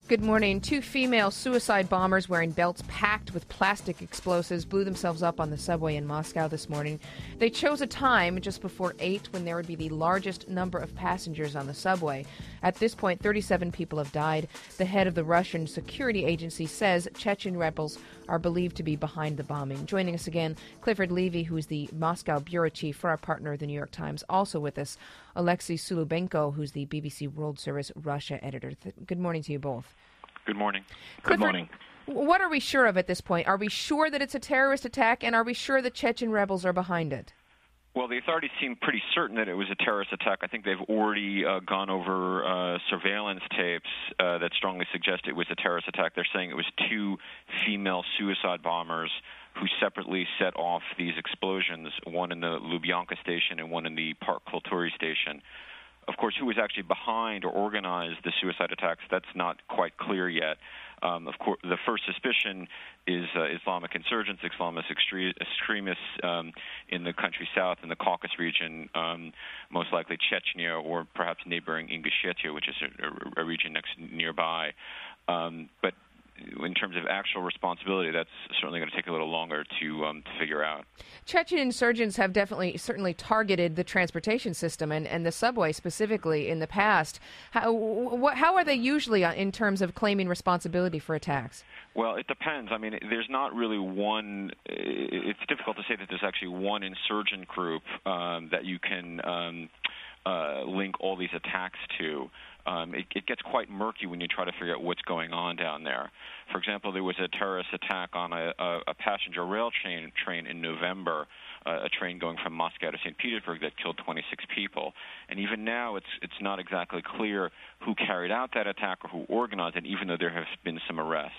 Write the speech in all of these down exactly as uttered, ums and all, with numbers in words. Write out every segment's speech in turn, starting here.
Good morning. Two female suicide bombers wearing belts packed with plastic explosives blew themselves up on the subway in Moscow this morning. They chose a time just before eight when there would be the largest number of passengers on the subway. At this point, thirty-seven people have died. The head of the Russian security agency says Chechen rebels are believed to be behind the bombing. Joining us again, Clifford Levy, who is the Moscow bureau chief for our partner, the New York Times. Also with us, Alexei Sulubenko, who's the B B C World Service Russia editor. Th- good morning to you both. Good morning. Clifford, Good morning. What are we sure of at this point? Are we sure that it's a terrorist attack, and are we sure the Chechen rebels are behind it? Well, the authorities seem pretty certain that it was a terrorist attack. I think they've already uh, gone over uh, surveillance tapes uh, that strongly suggest it was a terrorist attack. They're saying it was two female suicide bombers who separately set off these explosions, one in the Lubyanka station and one in the Park Kulturi station. Of course, who was actually behind or organized the suicide attacks, that's not quite clear yet. Um, of course, the first suspicion is uh, Islamic insurgents, Islamist extre- extremists um, in the country south, in the Caucasus region, um, most likely Chechnya or perhaps neighboring Ingushetia, which is a, a region next nearby. Um, but in terms of actual responsibility, that's certainly going to take a little longer to um, to figure out. Chechen insurgents have definitely, certainly targeted the transportation system and, and the subway specifically in the past. How, wh- how are they usually in terms of claiming responsibility for attacks? Well, it depends. I mean, there's not really one. It's difficult to say that there's actually one insurgent group um, that you can um, uh, link all these attacks to. Um, it, it gets quite murky when you try to figure out what's going on down there. For example, there was a terrorist attack on a, a, a passenger rail train, train in November, uh, a train going from Moscow to Saint Petersburg that killed twenty-six people. And even now, it's it's not exactly clear who carried out that attack or who organized it, even though there have been some arrests.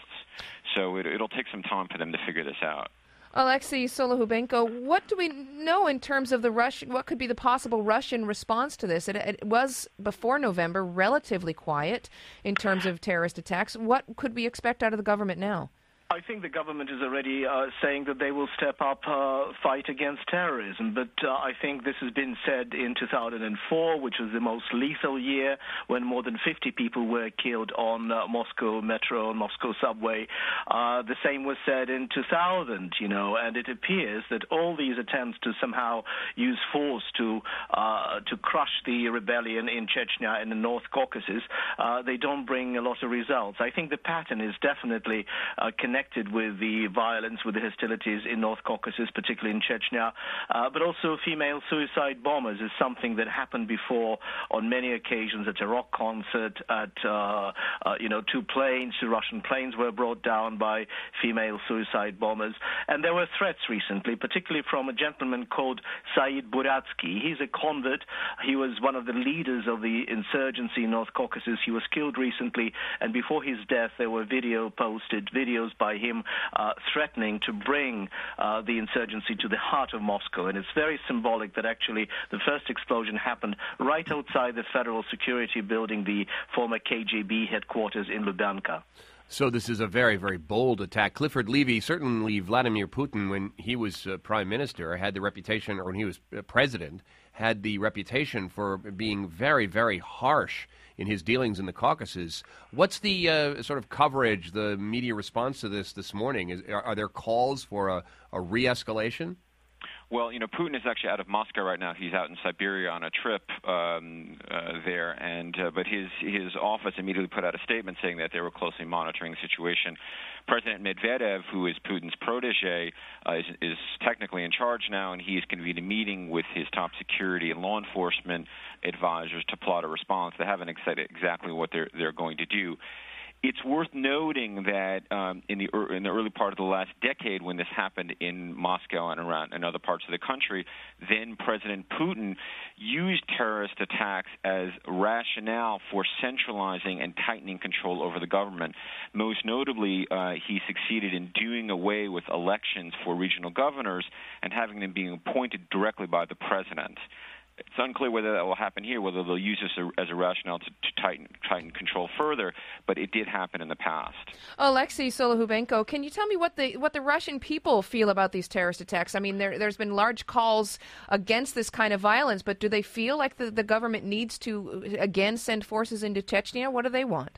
So it, it'll take some time for them to figure this out. Alexei Solohubenko, what do we know in terms of the Russian, what could be the possible Russian response to this? It, it was, before November, relatively quiet in terms of terrorist attacks. What could we expect out of the government now? I think the government is already uh, saying that they will step up uh, fight against terrorism, but uh, I think this has been said in two thousand four, which was the most lethal year when more than fifty people were killed on uh, Moscow metro and Moscow subway. Uh, the same was said in two thousand, you know, and it appears that all these attempts to somehow use force to uh, to crush the rebellion in Chechnya and the North Caucasus, uh, they don't bring a lot of results. I think the pattern is definitely uh, connected with the violence, with the hostilities in North Caucasus, particularly in Chechnya, uh, but also female suicide bombers is something that happened before on many occasions at a rock concert, at, uh, uh, you know, two planes, two Russian planes were brought down by female suicide bombers. And there were threats recently, particularly from a gentleman called Said Buratsky. He's a convert. He was one of the leaders of the insurgency in North Caucasus. He was killed recently, and before his death, there were video posted, videos by him uh, threatening to bring uh, the insurgency to the heart of Moscow. And it's very symbolic that actually the first explosion happened right outside the Federal Security Building, the former K G B headquarters in Lubyanka. So this is a very, very bold attack. Clifford Levy, certainly Vladimir Putin, when he was uh, prime minister, had the reputation, or when he was uh, president, had the reputation for being very, very harsh in his dealings in the Caucasus. What's the uh, sort of coverage, the media response to this this morning? Is, are, are there calls for a, a re-escalation? Well, you know, Putin is actually out of Moscow right now. He's out in Siberia on a trip um, uh, there, and uh, but his his office immediately put out a statement saying that they were closely monitoring the situation. President Medvedev, who is Putin's protege, uh, is, is technically in charge now, and he is convened a meeting with his top security and law enforcement advisors to plot a response. They haven't said exactly what they're they're going to do. It's worth noting that um, in the in the early part of the last decade, when this happened in Moscow and around in other parts of the country, then President Putin used terrorist attacks as rationale for centralizing and tightening control over the government. Most notably, uh, he succeeded in doing away with elections for regional governors and having them being appointed directly by the president. It's unclear whether that will happen here, whether they'll use this as a rationale to, to tighten, tighten control further, but it did happen in the past. Alexei Solohubenko, can you tell me what the what the Russian people feel about these terrorist attacks? I mean, there, there's been large calls against this kind of violence, but do they feel like the, the government needs to, again, send forces into Chechnya? What do they want?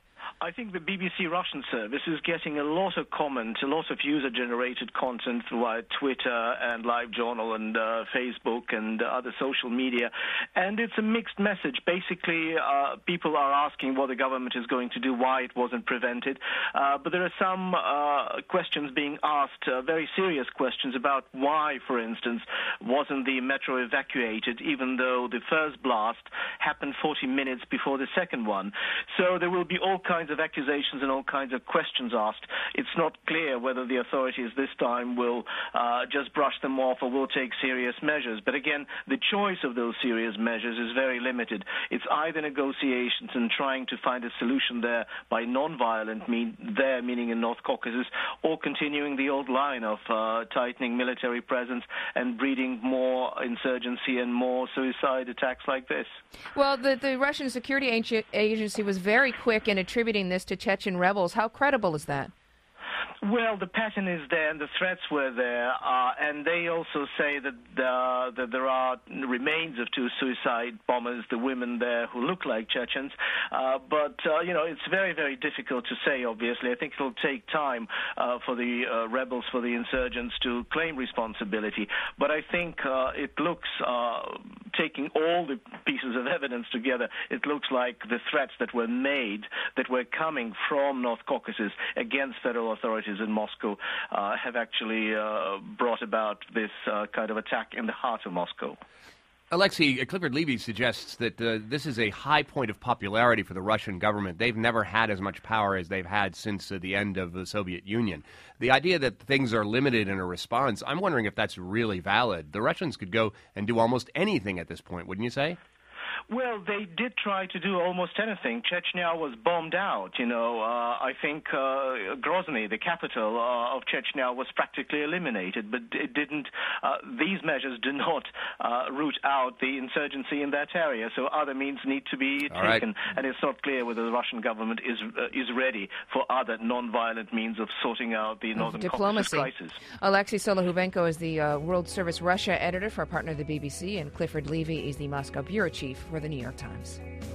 I think the B B C Russian service is getting a lot of comment, a lot of user-generated content via Twitter and LiveJournal and uh, Facebook and uh, other social media, and it's a mixed message. Basically, uh, people are asking what the government is going to do, why it wasn't prevented, uh, but there are some uh, questions being asked, uh, very serious questions about why, for instance, wasn't the metro evacuated, even though the first blast happened forty minutes before the second one. So there will be all kinds of accusations and all kinds of questions asked. It's not clear whether the authorities this time will uh, just brush them off or will take serious measures. But again, the choice of those serious measures is very limited. It's either negotiations and trying to find a solution there by non-violent mean there, meaning in North Caucasus, or continuing the old line of uh, tightening military presence and breeding more insurgency and more suicide attacks like this. Well, the, the Russian security agency was very quick in attributing this to Chechen rebels. How credible is that? Well, the pattern is there, and the threats were there, uh, and they also say that, uh, that there are remains of two suicide bombers, the women there who look like Chechens. Uh, but, uh, you know, it's very, very difficult to say, obviously. I think it'll take time uh, for the uh, rebels, for the insurgents to claim responsibility. But I think uh, it looks, uh, taking all the pieces of evidence together, it looks like the threats that were made, that were coming from North Caucasus against federal authorities in Moscow uh, have actually uh, brought about this uh, kind of attack in the heart of Moscow. Alexei, Clifford Levy suggests that uh, this is a high point of popularity for the Russian government. They've never had as much power as they've had since uh, the end of the Soviet Union. The idea that things are limited in a response, I'm wondering if that's really valid. The Russians could go and do almost anything at this point, wouldn't you say? Well, they did try to do almost anything. Chechnya was bombed out, you know. Uh, I think uh, Grozny, the capital uh, of Chechnya, was practically eliminated, but it didn't. Uh, these measures do not uh, root out the insurgency in that area, so other means need to be All taken. right. And it's not clear whether the Russian government is uh, is ready for other non-violent means of sorting out the Northern Caucasus crisis. Alexei Solohubenko is the uh, World Service Russia editor for our partner, the B B C, and Clifford Levy is the Moscow bureau chief for the New York Times.